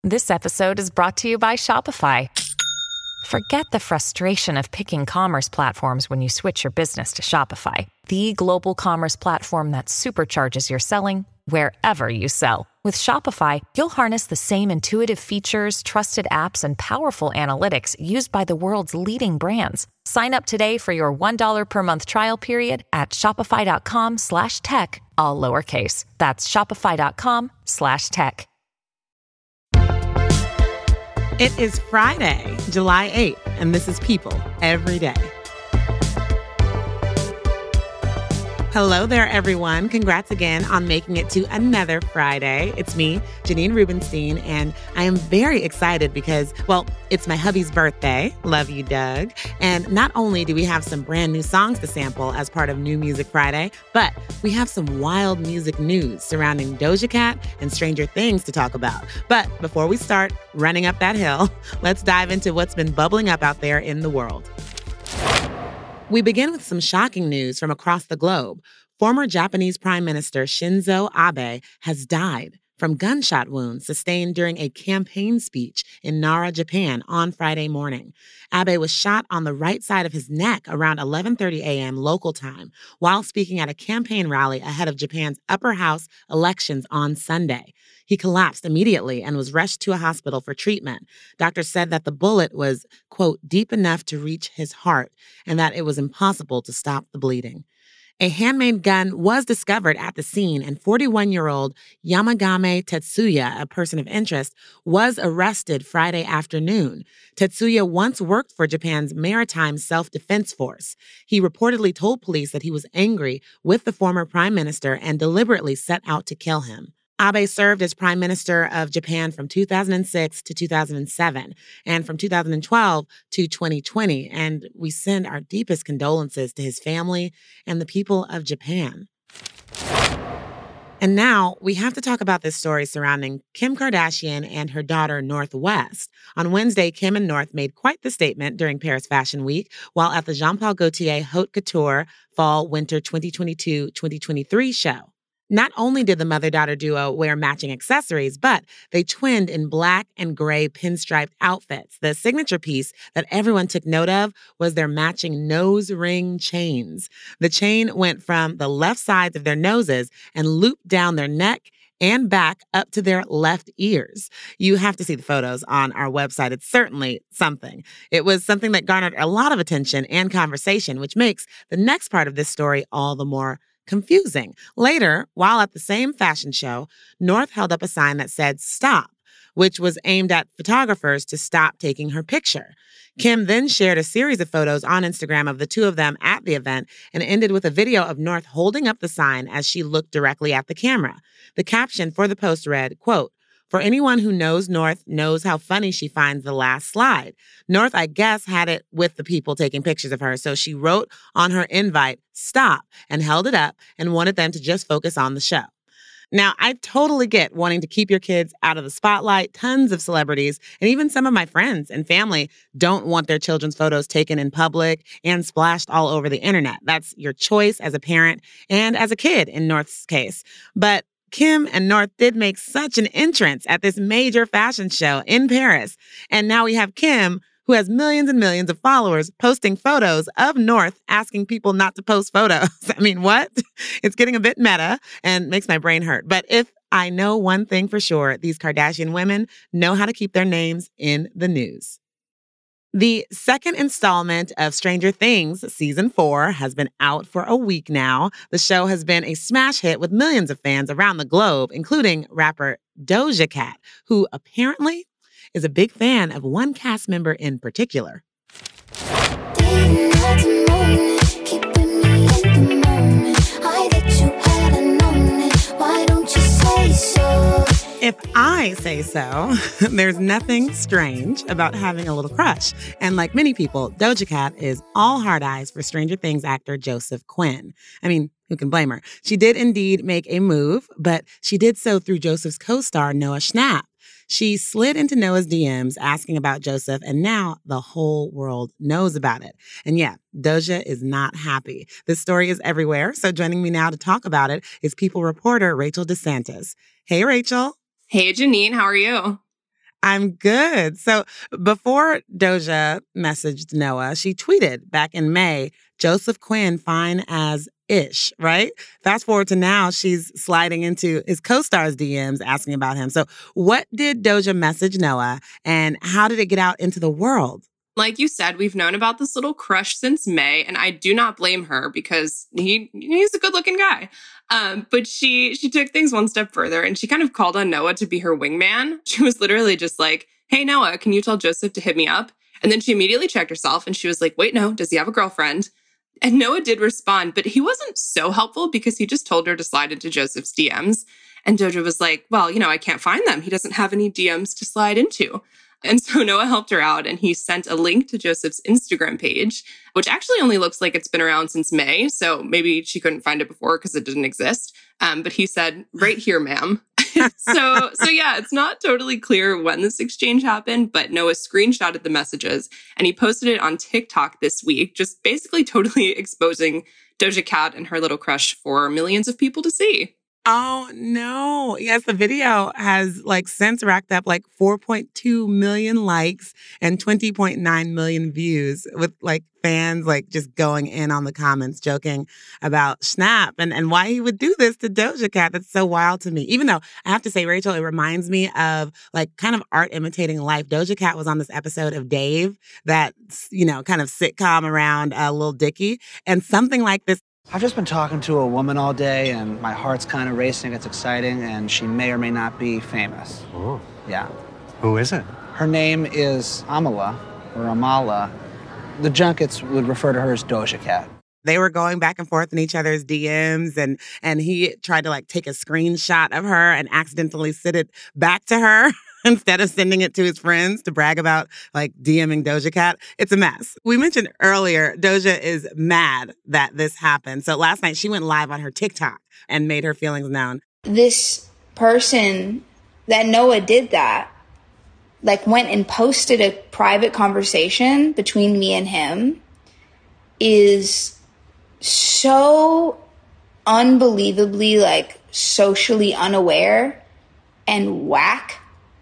This episode is brought to you by Shopify. Forget the frustration of picking commerce platforms when you switch your business to Shopify, the global commerce platform that supercharges your selling wherever you sell. With Shopify, you'll harness the same intuitive features, trusted apps, and powerful analytics used by the world's leading brands. Sign up today for your $1 per month trial period at shopify.com/tech, all lowercase. That's shopify.com/tech. It is Friday, July 8th, and this is People Every Day. Hello there, everyone. Congrats again on making it to another Friday. It's me, Janine Rubenstein, and I am very excited because, well, it's my hubby's birthday. Love you, Doug. And not only do we have some brand new songs to sample as part of New Music Friday, but we have some wild music news surrounding Doja Cat and Stranger Things to talk about. But before we start running up that hill, let's dive into what's been bubbling up out there in the world. We begin with some shocking news from across the globe. Former Japanese Prime Minister Shinzo Abe has died from gunshot wounds sustained during a campaign speech in Nara, Japan on Friday morning. Abe was shot on the right side of his neck around 11:30 a.m. local time while speaking at a campaign rally ahead of Japan's upper house elections on Sunday. He collapsed immediately and was rushed to a hospital for treatment. Doctors said that the bullet was, quote, deep enough to reach his heart and that it was impossible to stop the bleeding. A handmade gun was discovered at the scene, and 41-year-old Yamagami Tetsuya, a person of interest, was arrested Friday afternoon. Tetsuya once worked for Japan's Maritime Self-Defense Force. He reportedly told police that he was angry with the former prime minister and deliberately set out to kill him. Abe served as Prime Minister of Japan from 2006 to 2007 and from 2012 to 2020, and we send our deepest condolences to his family and the people of Japan. And now we have to talk about this story surrounding Kim Kardashian and her daughter, North West. On Wednesday, Kim and North made quite the statement during Paris Fashion Week while at the Jean Paul Gaultier Haute Couture Fall/Winter 2022-2023 show. Not only did the mother-daughter duo wear matching accessories, but they twinned in black and gray pinstriped outfits. The signature piece that everyone took note of was their matching nose ring chains. The chain went from the left sides of their noses and looped down their neck and back up to their left ears. You have to see the photos on our website. It's certainly something. It was something that garnered a lot of attention and conversation, which makes the next part of this story all the more confusing. Later, while at the same fashion show, North held up a sign that said "Stop," which was aimed at photographers to stop taking her picture. Kim then shared a series of photos on Instagram of the two of them at the event and ended with a video of North holding up the sign as she looked directly at the camera. The caption for the post read, quote, "For anyone who knows North knows how funny she finds the last slide. North, I guess, had it with the people taking pictures of her, so she wrote on her invite, 'Stop,' and held it up and wanted them to just focus on the show." Now, I totally get wanting to keep your kids out of the spotlight. Tons of celebrities and even some of my friends and family don't want their children's photos taken in public and splashed all over the internet. That's your choice as a parent and as a kid in North's case. But Kim and North did make such an entrance at this major fashion show in Paris. And now we have Kim, who has millions and millions of followers, posting photos of North asking people not to post photos. I mean, what? It's getting a bit meta and makes my brain hurt. But if I know one thing for sure, these Kardashian women know how to keep their names in the news. The second installment of Stranger Things, Season 4, has been out for a week now. The show has been a smash hit with millions of fans around the globe, including rapper Doja Cat, who apparently is a big fan of one cast member in particular. If I say so, there's nothing strange about having a little crush. And like many people, Doja Cat is all hard eyes for Stranger Things actor Joseph Quinn. I mean, who can blame her? She did indeed make a move, but she did so through Joseph's co-star Noah Schnapp. She slid into Noah's DMs asking about Joseph, and now the whole world knows about it. And yeah, Doja is not happy. This story is everywhere, so joining me now to talk about it is People reporter Rachel DeSantis. Hey, Rachel. Hey, Janine, how are you? I'm good. So before Doja messaged Noah, she tweeted back in May, Joseph Quinn fine as ish, right? Fast forward to now, she's sliding into his co-star's DMs asking about him. So what did Doja message Noah and how did it get out into the world? Like you said, we've known about this little crush since May, and I do not blame her because he's a good-looking guy. But she took things one step further, and she kind of called on Noah to be her wingman. She was literally just like, hey, Noah, can you tell Joseph to hit me up? And then she immediately checked herself, and she was like, wait, no, does he have a girlfriend? And Noah did respond, but he wasn't so helpful because he just told her to slide into Joseph's DMs. And Doja was like, well, I can't find them. He doesn't have any DMs to slide into. And so Noah helped her out and he sent a link to Joseph's Instagram page, which actually only looks like it's been around since May. So maybe she couldn't find it before because it didn't exist. But he said, right here, ma'am. So yeah, it's not totally clear when this exchange happened, but Noah screenshotted the messages and he posted it on TikTok this week, just basically totally exposing Doja Cat and her little crush for millions of people to see. Oh, no. Yes, the video has since racked up 4.2 million likes and 20.9 million views with fans just going in on the comments, joking about Schnapp and why he would do this to Doja Cat. That's so wild to me. Even though I have to say, Rachel, it reminds me of kind of art imitating life. Doja Cat was on this episode of Dave, that, kind of sitcom around Lil Dicky, and something like this. I've just been talking to a woman all day, and my heart's kind of racing. It's exciting, and she may or may not be famous. Oh. Yeah. Who is it? Her name is Amala, or Amala. The junkets would refer to her as Doja Cat. They were going back and forth in each other's DMs, and he tried to take a screenshot of her and accidentally send it back to her instead of sending it to his friends to brag about DMing Doja Cat. It's a mess. We mentioned earlier, Doja is mad that this happened. So last night she went live on her TikTok and made her feelings known. This person that Noah did that, went and posted a private conversation between me and him, is so unbelievably socially unaware and whack.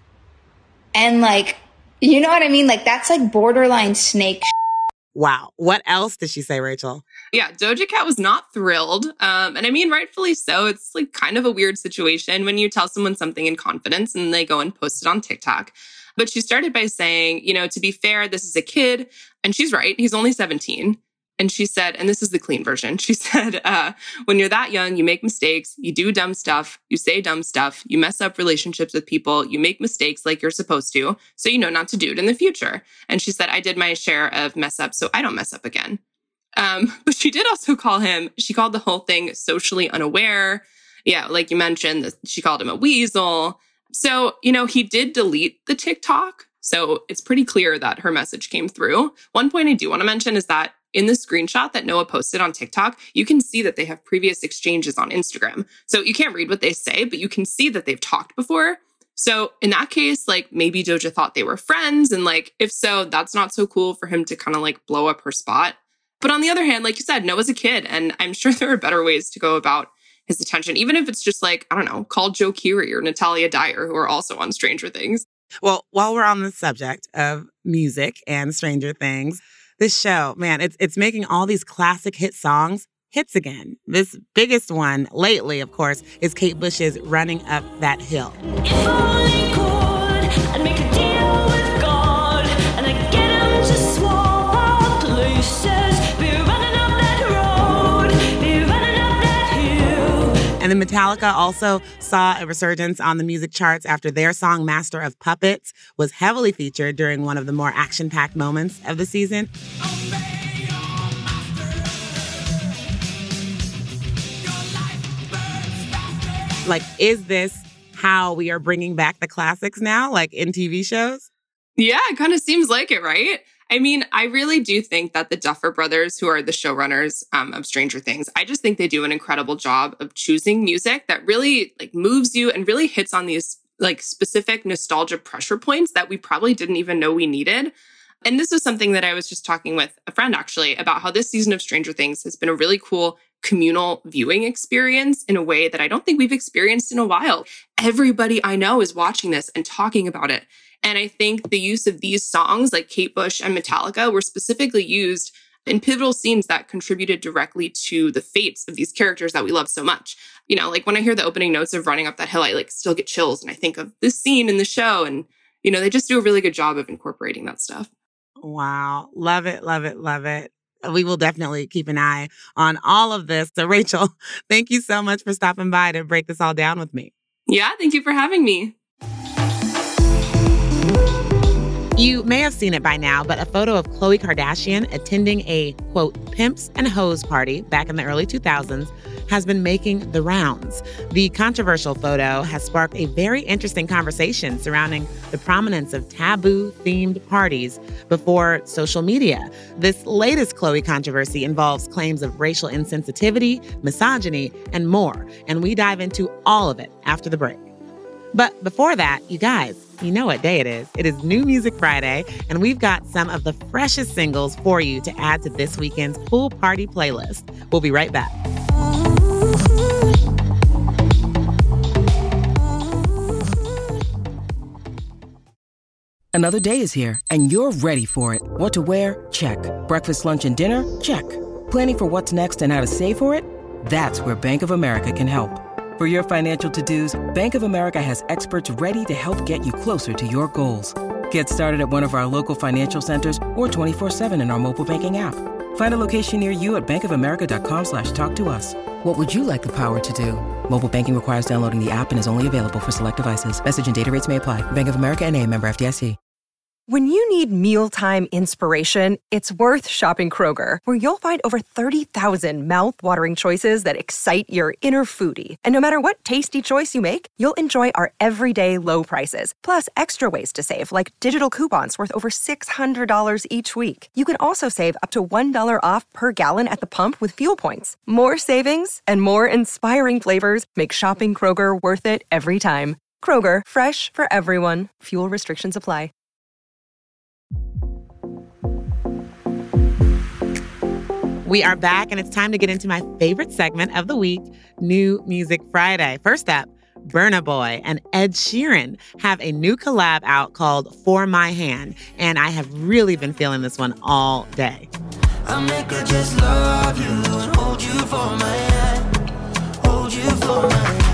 And you know what I mean? That's borderline snake. Wow. What else did she say, Rachel? Yeah, Doja Cat was not thrilled. And I mean, rightfully so. It's kind of a weird situation when you tell someone something in confidence and they go and post it on TikTok. But she started by saying, to be fair, this is a kid. And she's right. He's only 17. And she said, and this is the clean version, she said, when you're that young, you make mistakes, you do dumb stuff, you say dumb stuff, you mess up relationships with people, you make mistakes like you're supposed to, so you know not to do it in the future. And she said, I did my share of mess up, so I don't mess up again. But she did also she called the whole thing socially unaware. Yeah, like you mentioned, she called him a weasel. So, he did delete the TikTok. So it's pretty clear that her message came through. One point I do want to mention is that in the screenshot that Noah posted on TikTok, you can see that they have previous exchanges on Instagram. So you can't read what they say, but you can see that they've talked before. So in that case, maybe Doja thought they were friends. And if so, that's not so cool for him to kind of blow up her spot. But on the other hand, like you said, Noah's a kid. And I'm sure there are better ways to go about his attention, even if it's just I don't know, call Joe Keery or Natalia Dyer, who are also on Stranger Things. Well, while we're on the subject of music and Stranger Things, this show, man, it's making all these classic hit songs hits again. This biggest one lately, of course, is Kate Bush's Running Up That Hill. If only could, I'd make a deal with God, and I'd get him to swap our places. Be running up that road, be running up that hill. And then Metallica also saw a resurgence on the music charts after their song Master of Puppets was heavily featured during one of the more action-packed moments of the season. Is this how we are bringing back the classics now, in TV shows? Yeah, it kind of seems like it, right? I mean, I really do think that the Duffer Brothers, who are the showrunners of Stranger Things, I just think they do an incredible job of choosing music that really moves you and really hits on these specific nostalgia pressure points that we probably didn't even know we needed. And this was something that I was just talking with a friend actually about how this season of Stranger Things has been a really cool communal viewing experience in a way that I don't think we've experienced in a while. Everybody I know is watching this and talking about it. And I think the use of these songs like Kate Bush and Metallica were specifically used in pivotal scenes that contributed directly to the fates of these characters that we love so much. You know, like when I hear the opening notes of Running Up That Hill, I like still get chills and I think of this scene in the show. And, you know, they just do a really good job of incorporating that stuff. Wow. Love it, love it, love it. We will definitely keep an eye on all of this. So Rachel, thank you so much for stopping by to break this all down with me. Yeah, thank you for having me. You may have seen it by now, but a photo of Khloe Kardashian attending a, quote, pimps and hoes party back in the early 2000s has been making the rounds. The controversial photo has sparked a very interesting conversation surrounding the prominence of taboo-themed parties before social media. This latest Khloe controversy involves claims of racial insensitivity, misogyny, and more, and we dive into all of it after the break. But before that, you guys, you know what day it is. It is New Music Friday, and we've got some of the freshest singles for you to add to this weekend's pool party playlist. We'll be right back. Another day is here, and you're ready for it. What to wear? Check. Breakfast, lunch, and dinner? Check. Planning for what's next and how to save for it? That's where Bank of America can help. For your financial to-dos, Bank of America has experts ready to help get you closer to your goals. Get started at one of our local financial centers or 24/7 in our mobile banking app. Find a location near you at bankofamerica.com/talktous. What would you like the power to do? Mobile banking requires downloading the app and is only available for select devices. Message and data rates may apply. Bank of America NA, member FDIC. When you need mealtime inspiration, it's worth shopping Kroger, where you'll find over 30,000 mouth-watering choices that excite your inner foodie. And no matter what tasty choice you make, you'll enjoy our everyday low prices, plus extra ways to save, like digital coupons worth over $600 each week. You can also save up to $1 off per gallon at the pump with fuel points. More savings and more inspiring flavors make shopping Kroger worth it every time. Kroger, fresh for everyone. Fuel restrictions apply. We are back, and it's time to get into my favorite segment of the week, New Music Friday. First up, Burna Boy and Ed Sheeran have a new collab out called For My Hand, and I have really been feeling this one all day. I make her just love you and hold you for my hand, hold you for my hand.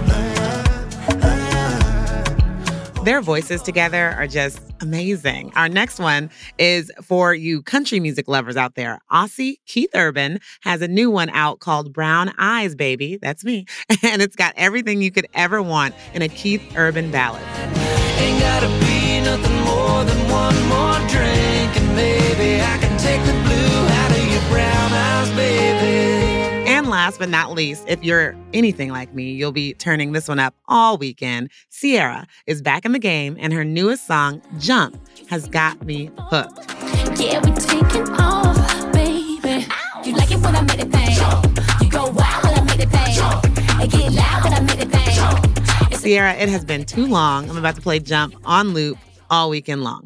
Their voices together are just amazing. Our next one is for you country music lovers out there. Aussie Keith Urban has a new one out called Brown Eyes, Baby. That's me. And it's got everything you could ever want in a Keith Urban ballad. Ain't gotta be nothing more than one more drink, and maybe I can take the blue out of your brown eyes, baby. And last but not least, if you're anything like me, you'll be turning this one up all weekend. Ciara is back in the game, and her newest song, Jump, has got me hooked. Yeah, we taking off, baby. You like it when I make it bang. You go wild when I make it bang. I get loud when I make it bang. Ciara, it has been too long. I'm about to play Jump on loop all weekend long.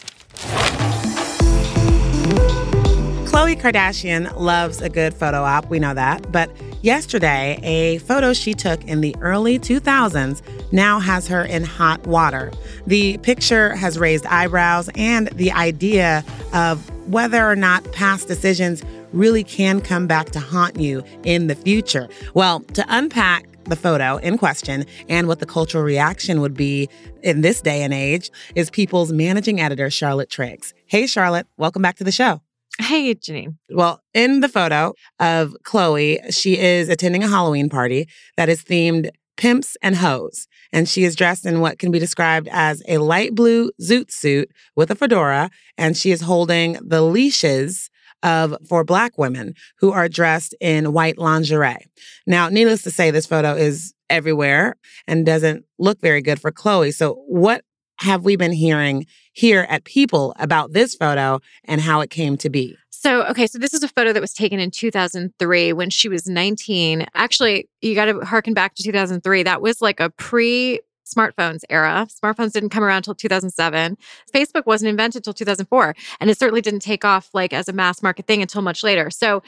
Khloe Kardashian loves a good photo op, we know that. But yesterday, a photo she took in the early 2000s now has her in hot water. The picture has raised eyebrows and the idea of whether or not past decisions really can come back to haunt you in the future. Well, to unpack the photo in question and what the cultural reaction would be in this day and age is People's managing editor, Charlotte Triggs. Hey, Charlotte, welcome back to the show. Hey, Janine. Well, in the photo of Khloe, she is attending a Halloween party that is themed Pimps and Hoes. And she is dressed in what can be described as a light blue zoot suit with a fedora. And she is holding the leashes for Black women who are dressed in white lingerie. Now, needless to say, this photo is everywhere and doesn't look very good for Khloe. So what have we been hearing here at People about this photo and how it came to be? So this is a photo that was taken in 2003 when she was 19. Actually, you got to harken back to 2003. That was like a pre-smartphones era. Smartphones didn't come around until 2007. Facebook wasn't invented until 2004. And it certainly didn't take off like as a mass market thing until much later. So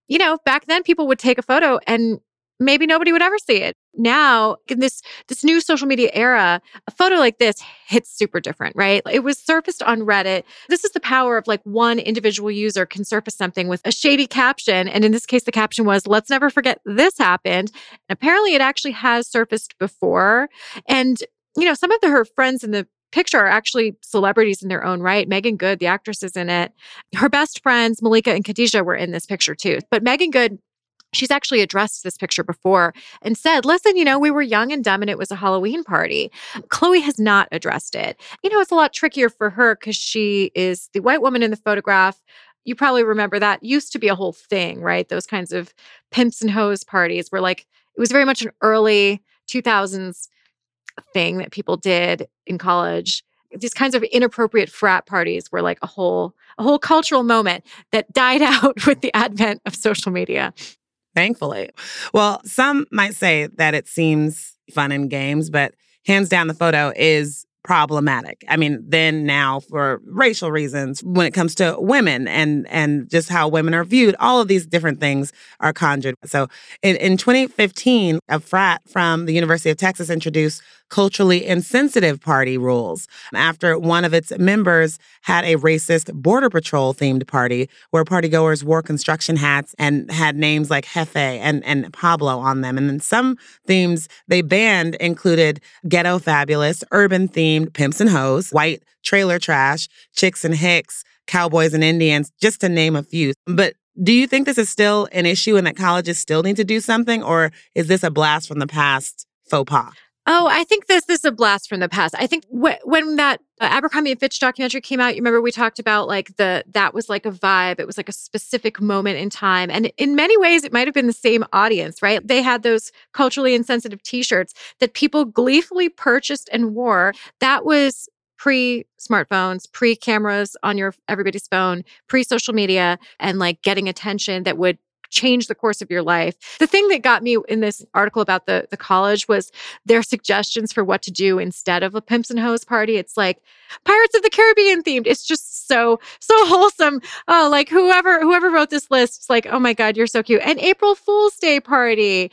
back then people would take a photo and maybe nobody would ever see it. Now, in this new social media era, a photo like this hits super different, right? It was surfaced on Reddit. This is the power of like one individual user can surface something with a shady caption. And in this case, the caption was, "Let's never forget this happened." And apparently it actually has surfaced before. And, some of her friends in the picture are actually celebrities in their own right. Megan Good, the actress, is in it. Her best friends, Malika and Khadijah, were in this picture too. But Megan Good, she's actually addressed this picture before and said, listen, we were young and dumb and it was a Halloween party. Khloé has not addressed it. It's a lot trickier for her because she is the white woman in the photograph. You probably remember that used to be a whole thing, right? Those kinds of pimps and hoes parties were like, it was very much an early 2000s thing that people did in college. These kinds of inappropriate frat parties were like a whole cultural moment that died out with the advent of social media. Thankfully. Well, some might say that it seems fun and games, but hands down, the photo is problematic. I mean, then now for racial reasons, when it comes to women and just how women are viewed, all of these different things are conjured. So in 2015, a frat from the University of Texas introduced culturally insensitive party rules after one of its members had a racist Border Patrol themed party where partygoers wore construction hats and had names like Jefe and Pablo on them. And then some themes they banned included ghetto fabulous, urban themed pimps and hoes, white trailer trash, chicks and hicks, cowboys and Indians, just to name a few. But do you think this is still an issue and that colleges still need to do something, or is this a blast from the past faux pas? Oh, I think this is a blast from the past. I think when that Abercrombie and Fitch documentary came out, you remember we talked about like that was like a vibe. It was like a specific moment in time. And in many ways, it might have been the same audience, right? They had those culturally insensitive t-shirts that people gleefully purchased and wore. That was pre-smartphones, pre-cameras on everybody's phone, pre-social media, and like getting attention that would change the course of your life. The thing that got me in this article about the college was their suggestions for what to do instead of a pimps and hoes party. It's like Pirates of the Caribbean themed. It's just so wholesome. Oh, like whoever wrote this list, it's like, oh my God, you're so cute. An April Fool's Day party,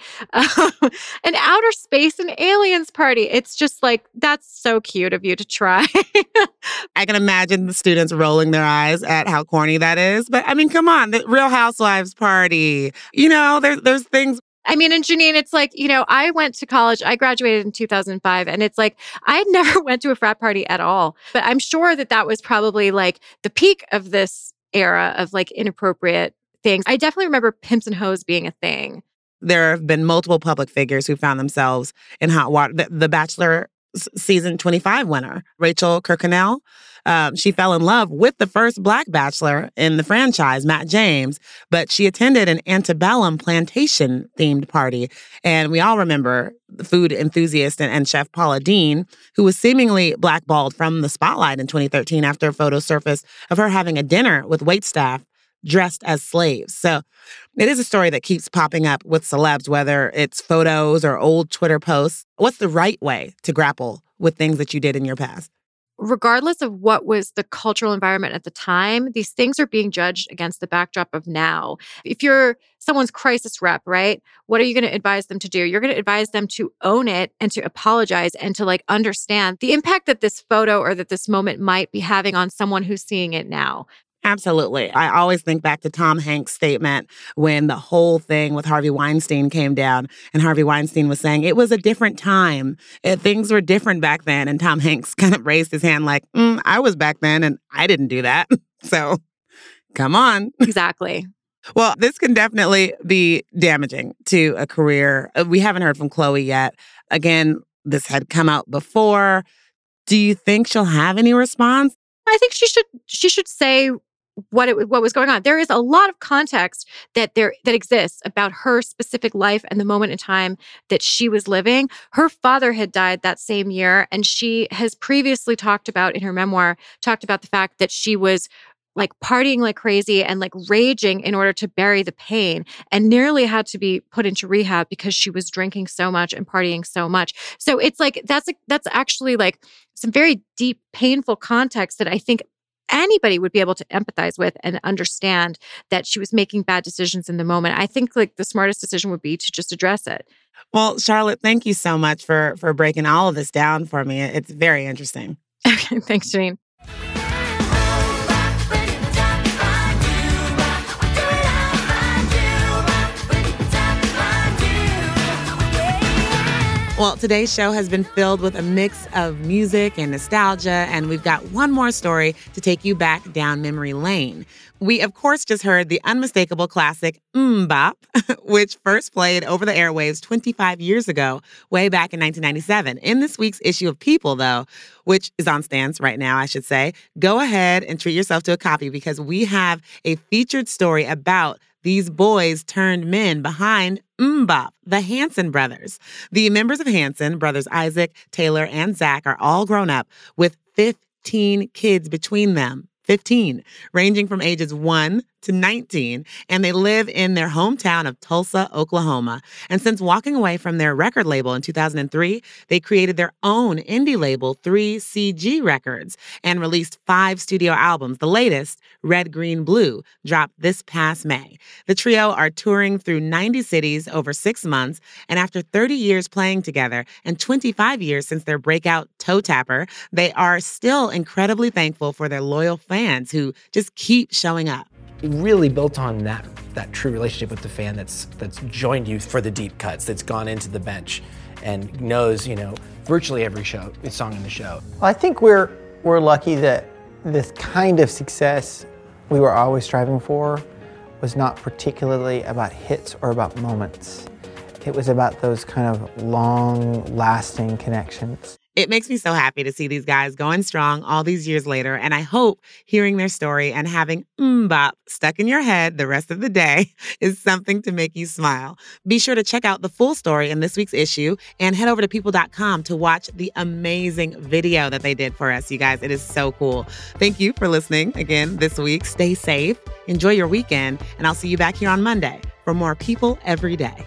an outer space and aliens party. It's just like, that's so cute of you to try. I can imagine the students rolling their eyes at how corny that is. But I mean, come on, the Real Housewives party. There's things. I mean, and Janine, it's like, I went to college. I graduated in 2005. And it's like, I never went to a frat party at all. But I'm sure that was probably like the peak of this era of like inappropriate things. I definitely remember pimps and hoes being a thing. There have been multiple public figures who found themselves in hot water. The Bachelor season 25 winner, Rachel Kirkconnell, she fell in love with the first Black Bachelor in the franchise, Matt James, but she attended an antebellum plantation-themed party. And we all remember the food enthusiast and chef Paula Deen, who was seemingly blackballed from the spotlight in 2013 after a photo surfaced of her having a dinner with waitstaff dressed as slaves. So it is a story that keeps popping up with celebs, whether it's photos or old Twitter posts. What's the right way to grapple with things that you did in your past? Regardless of what was the cultural environment at the time, these things are being judged against the backdrop of now. If you're someone's crisis rep, right? What are you going to advise them to do? You're going to advise them to own it and to apologize and to like understand the impact that this photo or that this moment might be having on someone who's seeing it now. Absolutely. I always think back to Tom Hanks' statement when the whole thing with Harvey Weinstein came down and Harvey Weinstein was saying it was a different time. Things were different back then. And Tom Hanks kind of raised his hand like, I was back then and I didn't do that. So come on. Exactly. Well, this can definitely be damaging to a career. We haven't heard from Khloé yet. Again, this had come out before. Do you think she'll have any response? I think she should say what was going on. There is a lot of context that exists about her specific life and the moment in time that she was living. Her father had died that same year, and she has previously talked about in her memoir the fact that she was like partying like crazy and like raging in order to bury the pain, and nearly had to be put into rehab because she was drinking so much and partying so much. So it's like that's actually like some very deep, painful context that I think anybody would be able to empathize with and understand that she was making bad decisions in the moment. I think like the smartest decision would be to just address it. Well, Charlotte, thank you so much for breaking all of this down for me. It's very interesting. Okay, thanks, Janine. Well, today's show has been filled with a mix of music and nostalgia, and we've got one more story to take you back down memory lane. We, of course, just heard the unmistakable classic MMMBop, which first played over the airwaves 25 years ago, way back in 1997. In this week's issue of People, though, which is on stands right now, I should say, go ahead and treat yourself to a copy because we have a featured story about these boys turned men behind MMMBop, the Hanson brothers. The members of Hanson, brothers Isaac, Taylor, and Zach, are all grown up with 15 kids between them. 15, ranging from ages 1 to 19, and they live in their hometown of Tulsa, Oklahoma. And since walking away from their record label in 2003, they created their own indie label, 3CG Records, and released 5 studio albums. The latest, Red, Green, Blue, dropped this past May. The trio are touring through 90 cities over 6 months, and after 30 years playing together and 25 years since their breakout Toe Tapper, they are still incredibly thankful for their loyal fans who just keep showing up. Really built on that true relationship with the fan that's joined you for the deep cuts, that's gone into the bench and knows, virtually every song in the show. Well, I think we're lucky that this kind of success we were always striving for was not particularly about hits or about moments. It was about those kind of long-lasting connections. It makes me so happy to see these guys going strong all these years later, and I hope hearing their story and having MMMBop stuck in your head the rest of the day is something to make you smile. Be sure to check out the full story in this week's issue and head over to people.com to watch the amazing video that they did for us, you guys. It is so cool. Thank you for listening again this week. Stay safe, enjoy your weekend, and I'll see you back here on Monday for more People Every Day.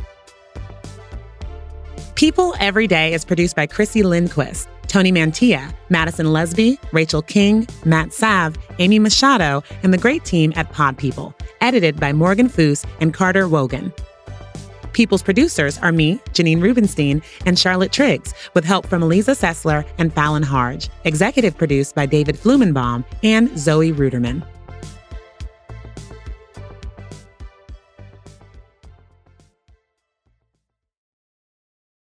People Every Day is produced by Chrissy Lindquist, Tony Mantilla, Madison Lesby, Rachel King, Matt Sav, Amy Machado, and the great team at Pod People. Edited by Morgan Foose and Carter Wogan. People's producers are me, Janine Rubenstein, and Charlotte Triggs, with help from Eliza Sessler and Fallon Harge. Executive produced by David Flumenbaum and Zoe Ruderman.